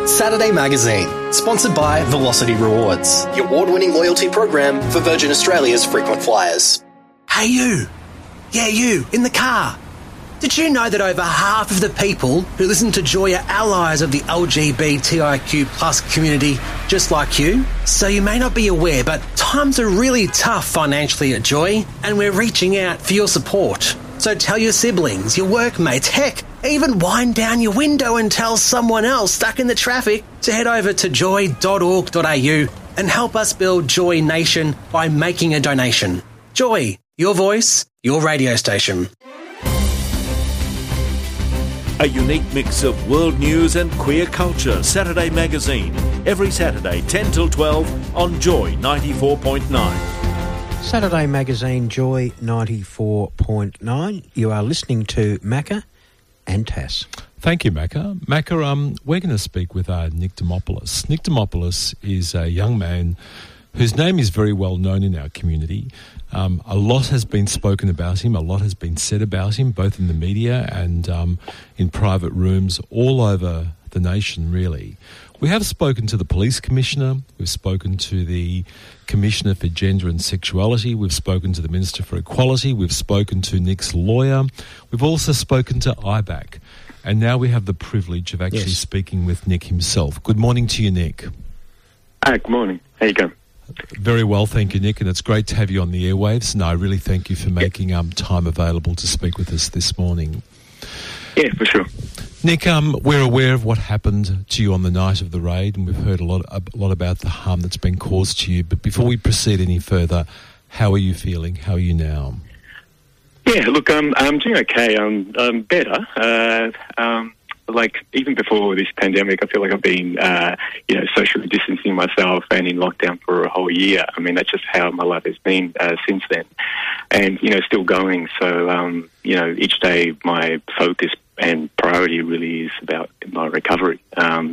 Saturday Magazine, sponsored by Velocity Rewards, the award-winning loyalty program for Virgin Australia's frequent flyers. Hey you! Yeah, you, in the car. Did you know that over half of the people who listen to Joy are allies of the LGBTIQ plus community just like you? So you may not be aware, but times are really tough financially at Joy, and we're reaching out for your support. So tell your siblings, your workmates, heck, even wind down your window and tell someone else stuck in the traffic to head over to joy.org.au and help us build Joy Nation by making a donation. Joy, your voice, your radio station. A unique mix of world news and queer culture. Saturday Magazine. Every Saturday, 10 till 12 on Joy 94.9. Saturday Magazine, Joy 94.9. You are listening to Macca and Tass. Thank you, Macca. Macca, we're going to speak with Nick Demopoulos. Nick Demopoulos is a young man whose name is very well known in our community. A lot has been spoken about him, a lot has been said about him, both in the media and in private rooms all over the nation, really. We have spoken to the Police Commissioner, we've spoken to the Commissioner for Gender and Sexuality, we've spoken to the Minister for Equality, we've spoken to Nick's lawyer, we've also spoken to IBAC, and now we have the privilege of actually speaking with Nick himself. Good morning to you, Nick. Good morning. How you going? Very well, thank you, Nick, and it's great to have you on the airwaves, and I really thank you for making time available to speak with us this morning. Yeah, for sure. Nick, we're aware of what happened to you on the night of the raid, and we've heard a lot about the harm that's been caused to you. But before we proceed any further, how are you feeling? How are you now? Yeah, look, I'm doing okay. I'm better. Like, even before this pandemic, I feel like I've been, socially distancing myself and in lockdown for a whole year. I mean, that's just how my life has been since then. And, still going. So, each day my focus and priority really is about my recovery. I'm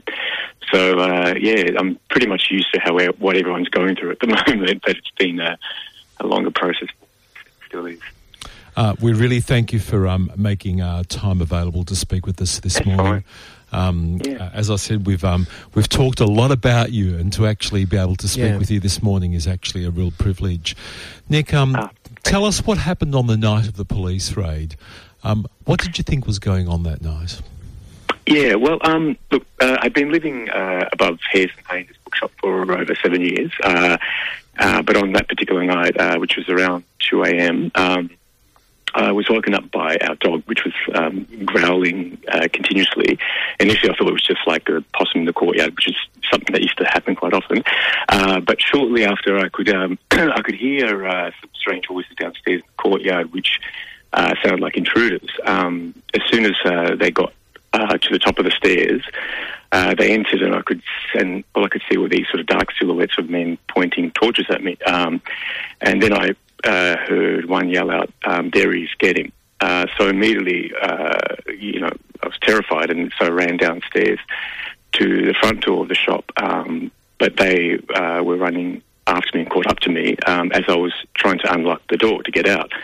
pretty much used to what everyone's going through at the moment, but it's been a longer process. It still is. We really thank you for making time available to speak with us this morning. As I said, we've talked a lot about you, and to actually be able to speak with you this morning is actually a real privilege. Nick, tell us what happened on the night of the police raid. What did you think was going on that night? Yeah, well, look, I've been living above Hares and Haynes bookshop for over 7 years, but on that particular night, which was around 2 a.m., I was woken up by our dog, which was growling continuously. Initially, I thought it was just like a possum in the courtyard, which is something that used to happen quite often. But shortly after, I could hear some strange voices downstairs in the courtyard, which sounded like intruders. As soon as they got to the top of the stairs, they entered, and all I could see were these sort of dark silhouettes of men pointing torches at me. And then I heard one yell out, "There he is, get him." So immediately, I was terrified, and so I ran downstairs to the front door of the shop. But they were running after me and caught up to me as I was trying to unlock the door to get out.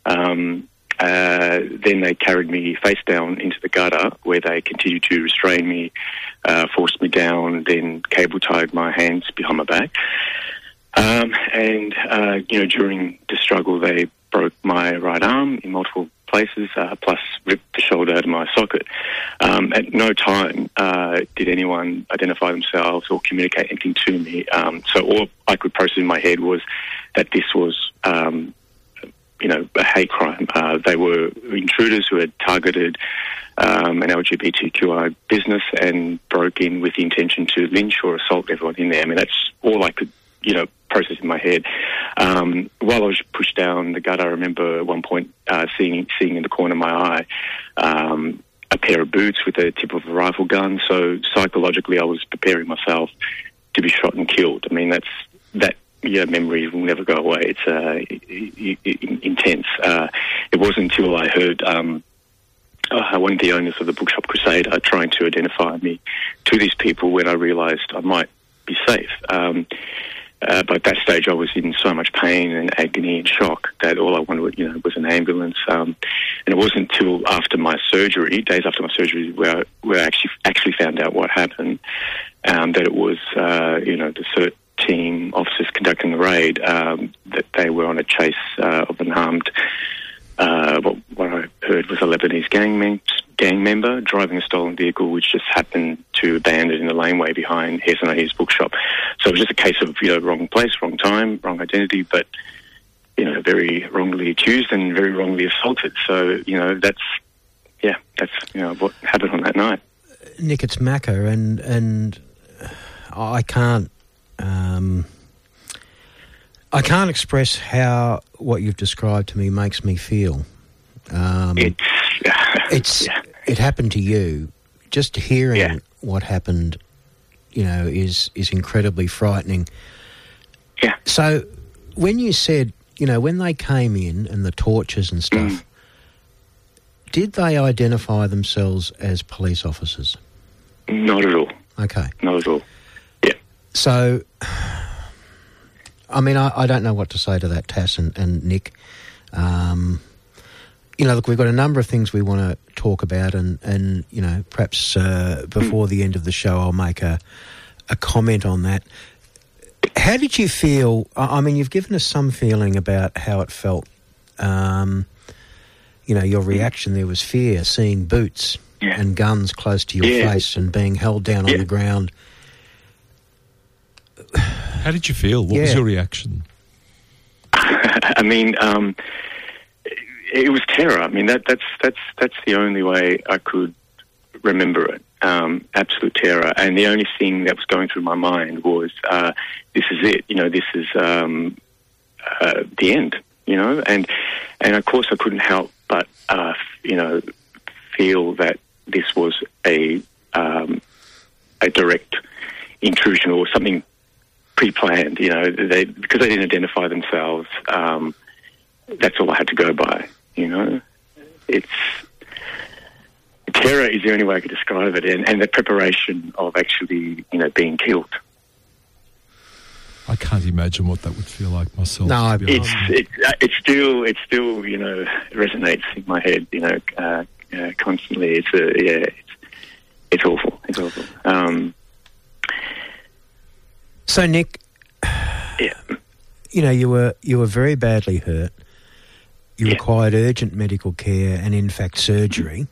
Then they carried me face down into the gutter, where they continued to restrain me, forced me down, then cable-tied my hands behind my back. During the struggle, they broke my right arm in multiple places, plus ripped the shoulder out of my socket. At no time did anyone identify themselves or communicate anything to me. So all I could process in my head was that this was, a hate crime. They were intruders who had targeted an LGBTQI business and broke in with the intention to lynch or assault everyone in there. I mean, that's all I could, process in my head. While I was pushed down the gutter, I remember at one point seeing in the corner of my eye a pair of boots with the tip of a rifle gun. So psychologically, I was preparing myself to be shot and killed. I mean, that memory will never go away. It's intense. It wasn't until I heard one of the owners of the Bookshop Crusader trying to identify me to these people when I realised I might be safe. But at that stage, I was in so much pain and agony and shock that all I wanted, was an ambulance. And it wasn't until after my surgery, days after my surgery, where I actually found out what happened. That it was, the CERT team officers conducting the raid, that they were on a chase of an armed, what I heard was a Lebanese gang member driving a stolen vehicle, which just happened to abandon in the laneway behind Hairs and Hayes bookshop. So it was just a case of, wrong place, wrong time, wrong identity, but, very wrongly accused and very wrongly assaulted. So, that's what happened on that night. Nick, it's Macca, and I can't express how what you've described to me makes me feel. It happened to you. Just hearing what happened, is incredibly frightening. Yeah. So when you said, when they came in and the torches and stuff, did they identify themselves as police officers? Not at all. Okay. Not at all. Yeah. So, I don't know what to say to that, Tass and Nick. Look, we've got a number of things we want to talk about, and perhaps before the end of the show I'll make a comment on that. How did you feel? You've given us some feeling about how it felt. Your reaction there was fear, seeing boots and guns close to your face and being held down on the ground. How did you feel? What was your reaction? It was terror. That's the only way I could remember it. Absolute terror. And the only thing that was going through my mind was, this is it. This is the end. And of course I couldn't help but feel that this was a direct intrusion or something pre-planned. Because they didn't identify themselves. That's all I had to go by. It's terror is the only way I could describe it, and the preparation of actually, being killed. I can't imagine what that would feel like myself. No, it still resonates in my head, constantly. It's awful. It's awful. So Nick, you were very badly hurt. You required urgent medical care and, in fact, surgery.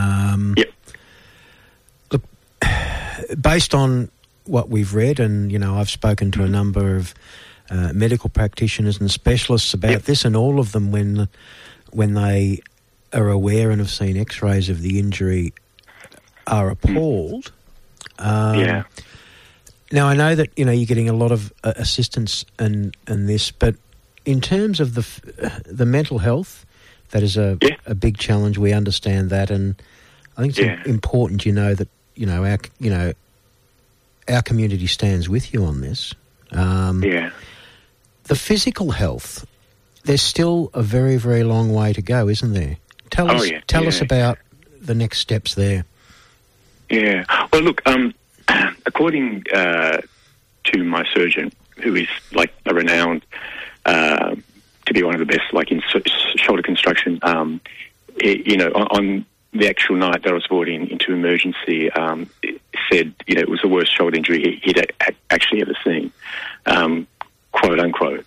Look, based on what we've read, and, I've spoken to a number of medical practitioners and specialists about this, and all of them, when they are aware and have seen X-rays of the injury, are appalled. Now, I know that, you're getting a lot of assistance in this, but in terms of the mental health, that is a big challenge. We understand that, and I think it's important that our community stands with you on this. The physical health, there's still a very, very long way to go, isn't there? Tell us about the next steps there. Yeah. Well, look, according to my surgeon, who is like a renowned to be one of the best, like in shoulder construction. On the actual night that I was brought into emergency, it said, it was the worst shoulder injury he'd actually ever seen, quote unquote.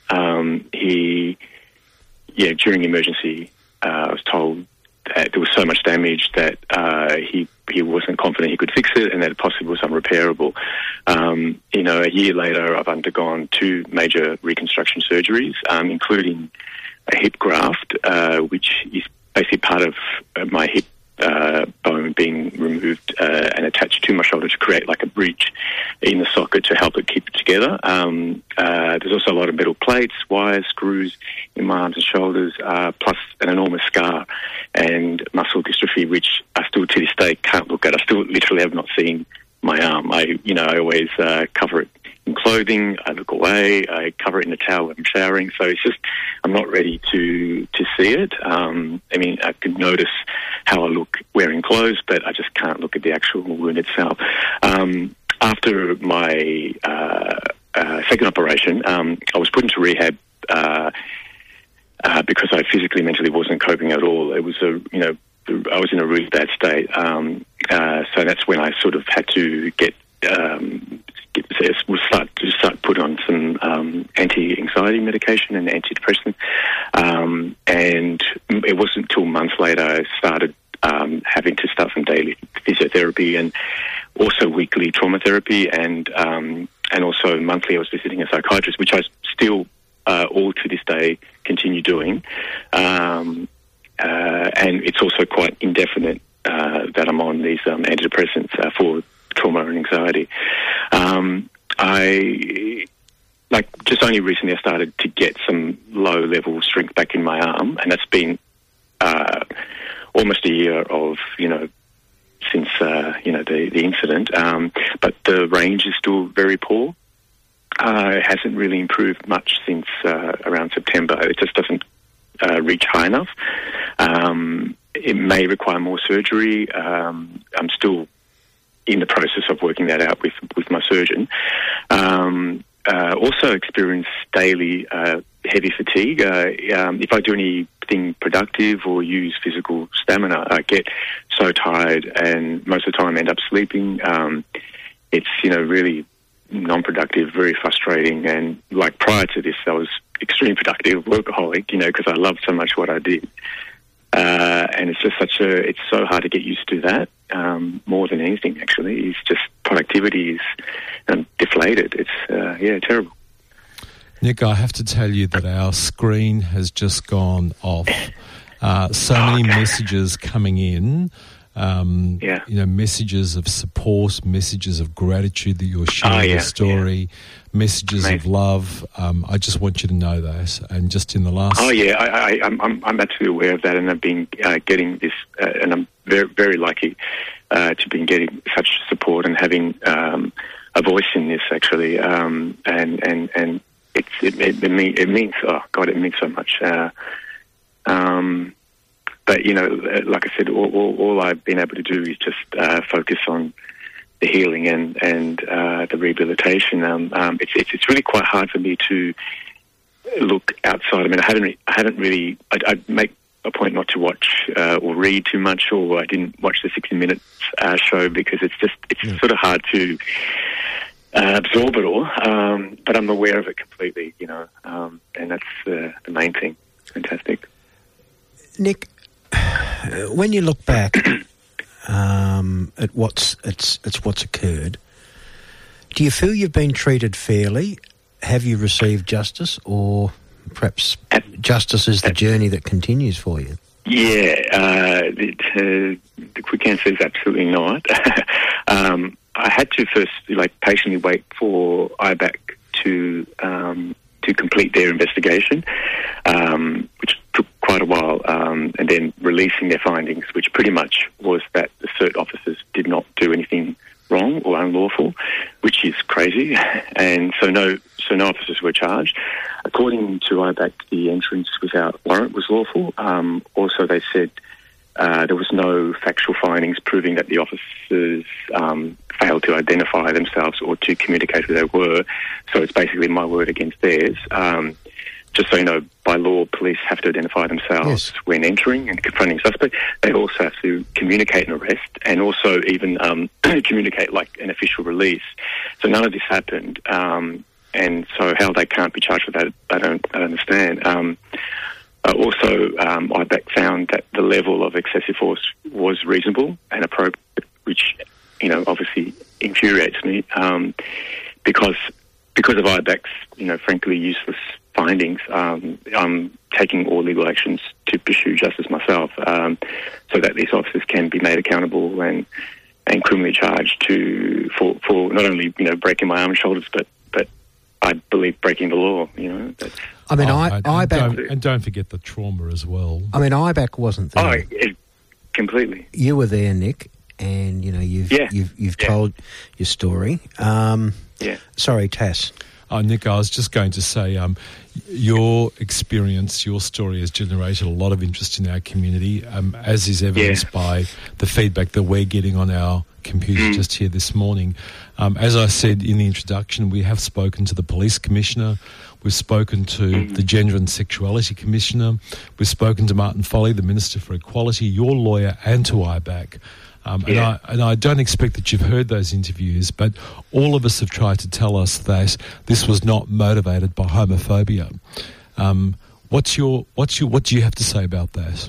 During emergency, I was told that there was so much damage that he wasn't confident he could fix it, and that it possibly was unrepairable. A year later, I've undergone 2 major reconstruction surgeries, including a hip graft, which is basically part of my hip bone being removed and attached to my shoulder to create like a bridge in the socket to help it keep it together. There's also a lot of metal plates, wires, screws in my arms and shoulders, plus an enormous scar and muscle dystrophy, which I still to this day can't look at. I still literally have not seen my arm. I always cover it in clothing. I look away. I cover it in a towel when I'm showering. So it's just, I'm not ready to see it. I can notice how I look wearing clothes, but I just can't look at the actual wound itself. After my second operation, I was put into rehab because I physically, mentally wasn't coping at all. It was I was in a really bad state. So that's when I sort of had to start put on some anti-anxiety medication and antidepressant. And it wasn't until months later I started having to start some daily physiotherapy and also weekly trauma therapy, and also monthly I was visiting a psychiatrist, which I still all to this day continue doing. And it's also quite indefinite that I'm on these antidepressants for trauma and anxiety. Just only recently I started to get some low-level strength back in my arm, and that's been almost a year of, since, the incident. But the range is still very poor. It hasn't really improved much since around September. It just doesn't reach high enough. It may require more surgery. I'm still in the process of working that out with my surgeon. Also experience daily heavy fatigue. If I do anything productive or use physical stamina, I get so tired and most of the time end up sleeping. It's, really non-productive, very frustrating. And like prior to this, I was extremely productive, workaholic, because I loved so much what I did. And it's just it's so hard to get used to that, more than anything, actually. It's just productivity is deflated. It's, terrible. Nick, I have to tell you that our screen has just gone off. So many messages coming in. Messages of support, messages of gratitude that you're sharing the story, messages of love. I just want you to know that. And just in the last... I'm absolutely aware of that, and I've been getting this, and I'm very, very lucky to be getting such support and having a voice in this, actually. And it means, oh God, it means so much. But, like I said, all I've been able to do is just focus on the healing and the rehabilitation. It's really quite hard for me to look outside. I mean, I haven't really. I make a point not to watch or read too much, or I didn't watch the 60 Minutes show because it's sort of hard to absorb it all. But I'm aware of it completely, and that's the main thing. Fantastic. Nick, when you look back at what's occurred, do you feel you've been treated fairly? Have you received justice, or perhaps justice is the journey that continues for you? Yeah, the quick answer is absolutely not. I had to first patiently wait for IBAC to complete their investigation, which took quite a while, and then releasing their findings, which pretty much was that the CERT officers did not do anything wrong or unlawful, which is crazy, and so no officers were charged. According to IBAC, the entrance without warrant was lawful. Also, they said there was no factual findings proving that the officers failed to identify themselves or to communicate who they were. So it's basically my word against theirs. Just so you know, by law, police have to identify themselves when entering and confronting suspects. They also have to communicate an arrest and also even communicate an official release. So none of this happened. And so how they can't be charged with that, I don't understand. Also, IBAC found that the level of excessive force was reasonable and appropriate, which, obviously infuriates me, because of IBAC's, frankly, useless findings. I'm taking all legal actions to pursue justice myself, so that these officers can be made accountable and criminally charged for not only breaking my arm and shoulders, but I believe breaking the law. I mean, IBAC, and don't forget the trauma as well. I mean, IBAC wasn't there. Completely. You were there, Nick, and you've told your story. Sorry, Tass. Nick, I was just going to say, your experience, your story has generated a lot of interest in our community, as is evidenced by the feedback that we're getting on our computer just here this morning. As I said in the introduction, we have spoken to the Police Commissioner. We've spoken to the Gender and Sexuality Commissioner. We've spoken to Martin Foley, the Minister for Equality, your lawyer, and to IBAC. And I don't expect that you've heard those interviews, but all of us have tried to tell us that this was not motivated by homophobia. What do you have to say about that?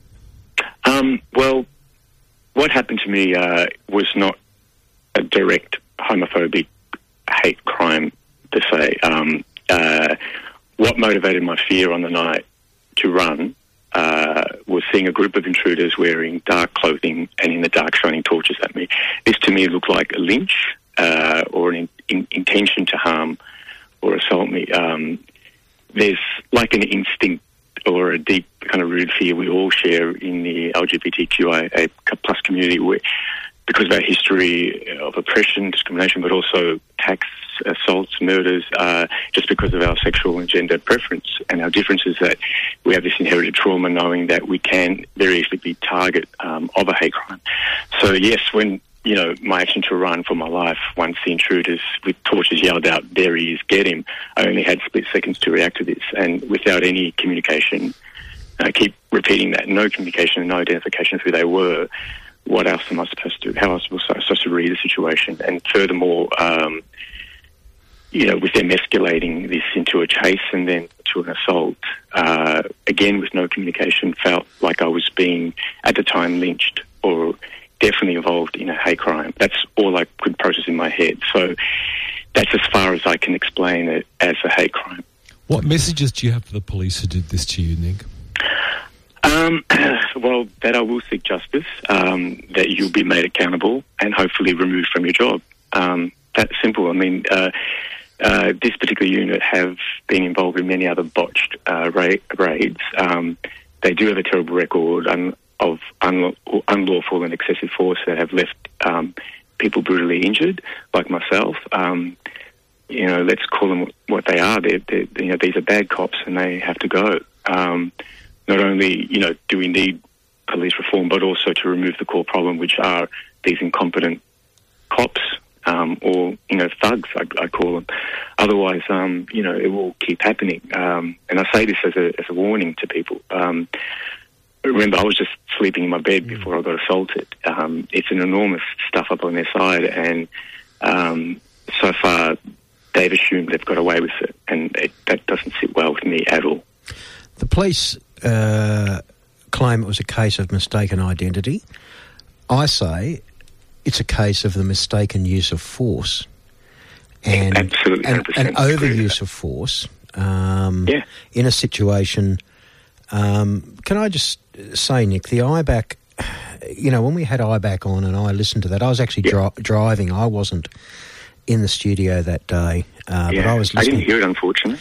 Well, what happened to me was not a direct homophobic hate crime per se. What motivated my fear on the night to run was seeing a group of intruders wearing dark clothing and in the dark shining torches at me. This to me looked like a lynch or an intention to harm or assault me. There's like an instinct or a deep kind of rooted fear we all share in the LGBTQIA plus community because of our history of oppression, discrimination, but also attacks, assaults, murders, just because of our sexual and gender preference and our differences, that we have this inherited trauma knowing that we can very easily be target of a hate crime. So yes, when my action to run for my life, once the intruders with torches yelled out, "There he is, get him," I only had split seconds to react to this, and without any communication, I keep repeating that, no communication and no identification of who they were. What else am I supposed to do? How else was I supposed to read the situation? And furthermore, with them escalating this into a chase and then to an assault, again with no communication, felt like I was being, at the time, lynched or definitely involved in a hate crime. That's all I could process in my head. So that's as far as I can explain it as a hate crime. What messages do you have for the police who did this to you, Nick? Well, that I will seek justice, that you'll be made accountable and hopefully removed from your job. That's simple. I mean, this particular unit have been involved in many other botched raids. They do have a terrible record of unlawful and excessive force that have left people brutally injured, like myself. Let's call them what they are. These are bad cops and they have to go. Not only, do we need police reform, but also to remove the core problem, which are these incompetent cops, or thugs, I call them. Otherwise, it will keep happening. And I say this as a warning to people. Remember, I was just sleeping in my bed before I got assaulted. It's an enormous stuff up on their side, and so far they've assumed they've got away with it, and that doesn't sit well with me at all. The police claim it was a case of mistaken identity. I say it's a case of the mistaken use of force and overuse of force in a situation. Can I just say, Nick, the IBAC, when we had IBAC on and I listened to that, I was actually driving. I wasn't in the studio that day, but I was listening. I didn't hear it, unfortunately.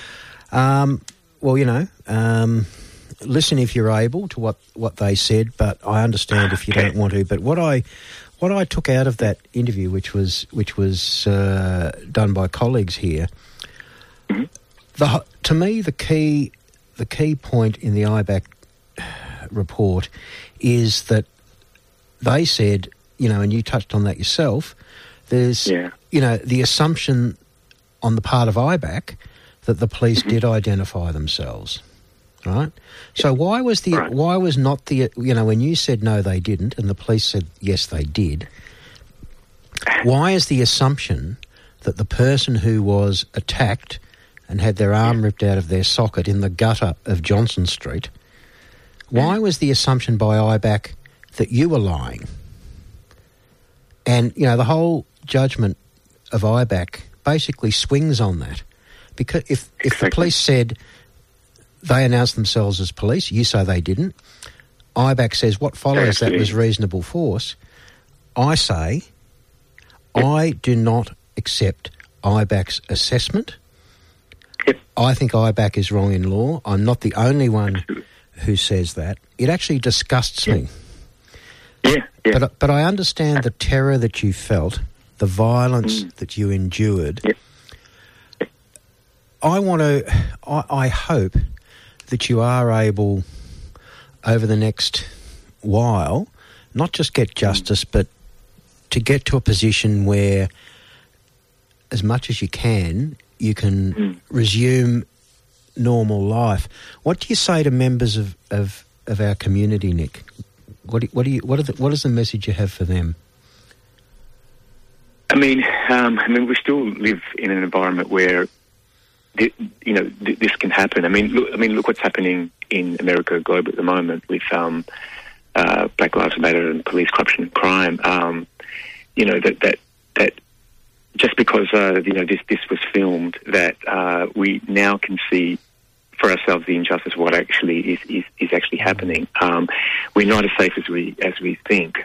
Listen if you're able to what they said, but I understand if you don't want to. But what I took out of that interview, which was done by colleagues here, to me the key point in the IBAC report is that they said, and you touched on that yourself, there's the assumption on the part of IBAC that the police did identify themselves, right? So why was not the when you said no they didn't and the police said yes they did, why is the assumption that the person who was attacked and had their arm ripped out of their socket in the gutter of Johnson Street, why was the assumption by IBAC that you were lying? And the whole judgment of IBAC basically swings on that. Because if the police said they announced themselves as police, you say they didn't, IBAC says what follows that was reasonable force, I say I do not accept IBAC's assessment. I think IBAC is wrong in law. I'm not the only one who says that. It actually disgusts me. But I understand the terror that you felt, the violence that you endured. I hope that you are able, over the next while, not just get justice, but to get to a position where, as much as you can resume normal life. What do you say to members of our community, Nick? What is the message you have for them? I mean, we still live in an environment where, this can happen. I mean, look what's happening in America globally at the moment with Black Lives Matter and police corruption and crime. That just because this was filmed, that we now can see for ourselves the injustice of what actually is actually happening. We're not as safe as we think.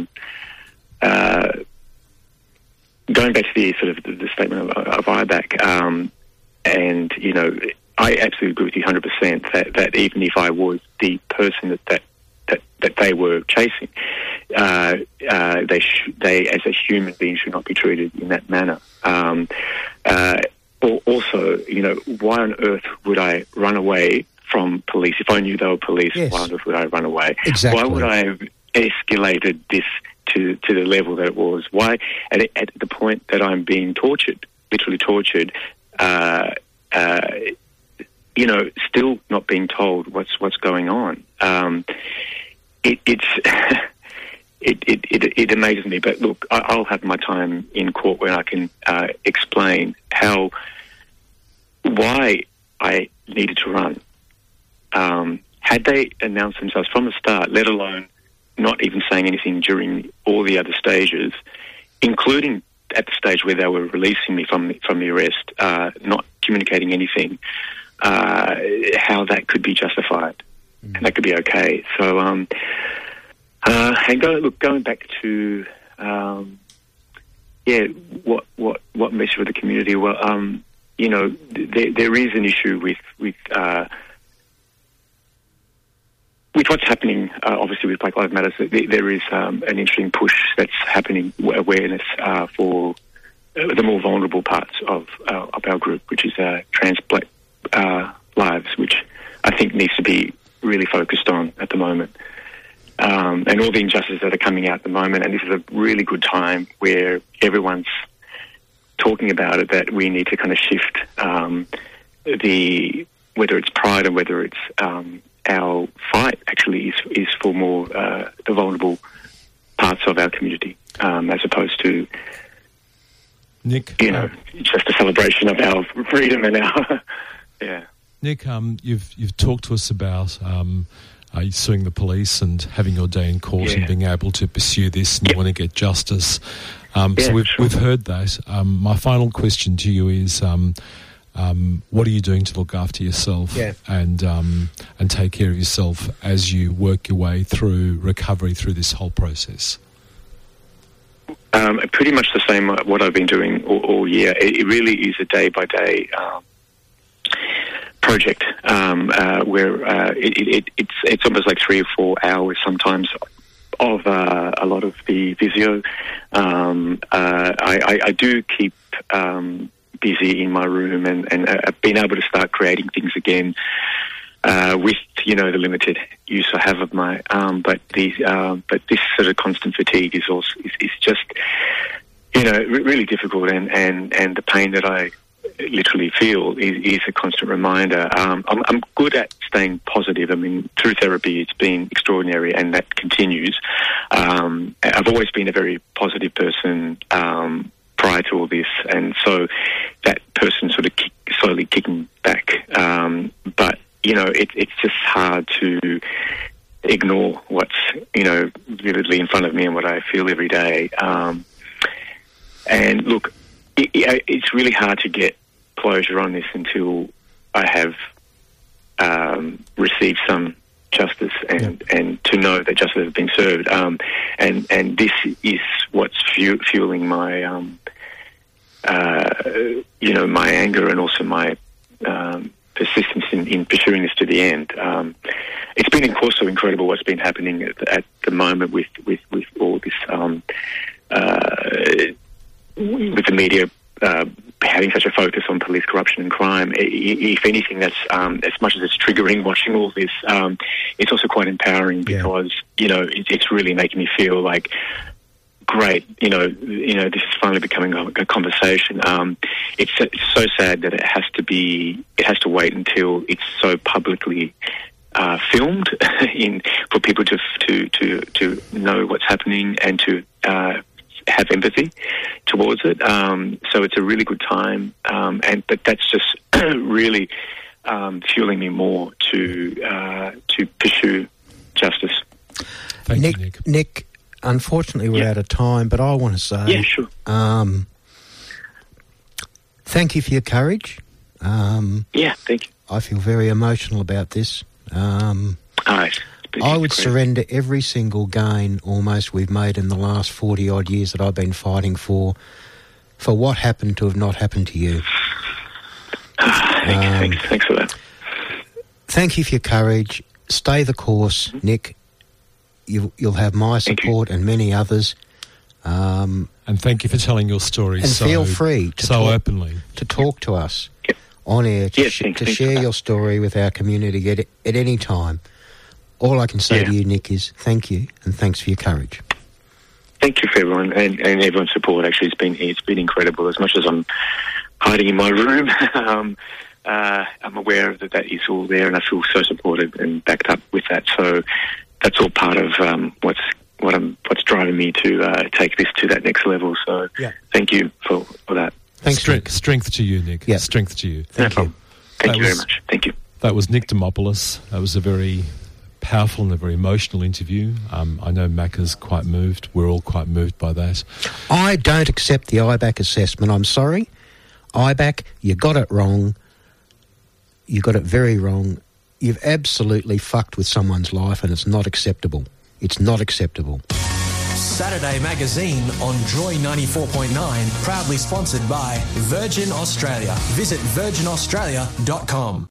Going back to the sort of the statement of IBAC, and I absolutely agree with you 100% that even if I was the person that they were chasing, they as a human being should not be treated in that manner. Also, why on earth would I run away from police? If I knew they were police, yes. Why on earth would I run away? Exactly. Why would I have escalated this to the level that it was? Why, at the point that I'm being tortured, literally tortured, still not being told what's going on? It amazes me. But look, I'll have my time in court where I can explain why I needed to run. Had they announced themselves from the start, let alone not even saying anything during all the other stages, including at the stage where they were releasing me from the arrest, not communicating anything, how that could be justified and that could be okay. So, and going back to what message for the community? Well, there is an issue with what's happening, obviously with Black Lives Matter. So there is an interesting push that's happening, awareness for the more vulnerable parts of our group, which is trans Black lives, which I think needs to be really focused on at the moment. And all the injustices that are coming out at the moment, and this is a really good time where everyone's talking about it, that we need to kind of shift whether it's pride and whether it's our fight actually is for more the vulnerable parts of our community, as opposed to Nick, just a celebration of our freedom and our yeah. Nick, you've talked to us about suing the police and having your day in court and being able to pursue this, and you want to get justice. So we've heard that. My final question to you is, what are you doing to look after yourself and take care of yourself as you work your way through recovery through this whole process? Pretty much the same what I've been doing all year. It really is a day-by-day project where it's almost like 3 or 4 hours sometimes of a lot of the physio. I do keep busy in my room and I've been able to start creating things again with the limited use I have of my arm. But this sort of constant fatigue is just really difficult, and the pain that I literally feel is a constant reminder. I'm good at staying positive. I mean, through therapy, it's been extraordinary, and that continues. I've always been a very positive person prior to all this, and so that person sort of slowly kicking back. But it's just hard to ignore what's vividly in front of me and what I feel every day. And look, it's really hard to get closure on this until I have received some justice and to know that justice has been served. And this is what's fueling my my anger and also my persistence in pursuing this to the end. It's been, of course, so incredible what's been happening at the moment with all this with the media having such a focus on police corruption and crime. If anything, that's as much as it's triggering watching all this, it's also quite empowering because it's really making me feel like great. This is finally becoming a conversation. It's so sad that it has to wait until it's so publicly filmed for people to know what's happening and to have empathy towards it. So it's a really good time, but that's just really fueling me more to pursue justice. Thank you, Nick. Nick, unfortunately, we're out of time, but I want to say, yeah, sure. Thank you for your courage. Yeah, thank you. I feel very emotional about this. I would surrender every single gain almost we've made in the last 40-odd years that I've been fighting for what happened to have not happened to you. Thanks for that. Thank you for your courage. Stay the course, Nick. You'll have my support and many others. And thank you for telling your story and feel free to talk openly to talk to us on air to share your story with our community at any time. All I can say to you, Nick, is thank you and thanks for your courage. Thank you for everyone and everyone's support. Actually, it's been incredible. As much as I'm hiding in my room, I'm aware that is all there, and I feel so supported and backed up with that. So that's all part of what's driving me to take this to that next level. So thank you for that. Thanks, strength to you, Nick. Yeah. Strength to you. Thank you. Thank you very much. Thank you. That was Nick Demopoulos. That was a very powerful and a very emotional interview. I know Macca's quite moved. We're all quite moved by that. I don't accept the IBAC assessment. I'm sorry. IBAC, you got it wrong. You got it very wrong. You've absolutely fucked with someone's life and it's not acceptable. It's not acceptable. Saturday Magazine on Joy 94.9, proudly sponsored by Virgin Australia. Visit virginaustralia.com.